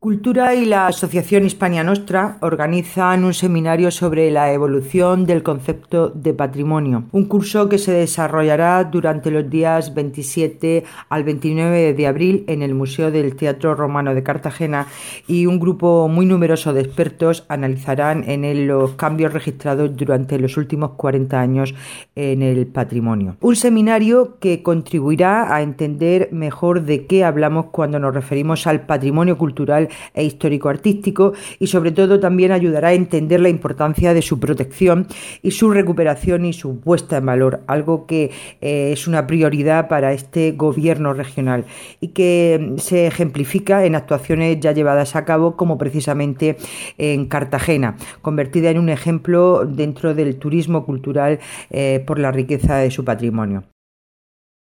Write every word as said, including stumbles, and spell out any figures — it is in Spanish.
Cultura y la Asociación Hispania Nostra organizan un seminario sobre la evolución del concepto de patrimonio, un curso que se desarrollará durante los días veintisiete al veintinueve de abril en el Museo del Teatro Romano de Cartagena, y un grupo muy numeroso de expertos analizarán en él los cambios registrados durante los últimos cuarenta años en el patrimonio. Un seminario que contribuirá a entender mejor de qué hablamos cuando nos referimos al patrimonio cultural e histórico-artístico, y sobre todo también ayudará a entender la importancia de su protección y su recuperación y su puesta en valor, algo que eh, es una prioridad para este gobierno regional y que se ejemplifica en actuaciones ya llevadas a cabo, como precisamente en Cartagena, convertida en un ejemplo dentro del turismo cultural eh, por la riqueza de su patrimonio.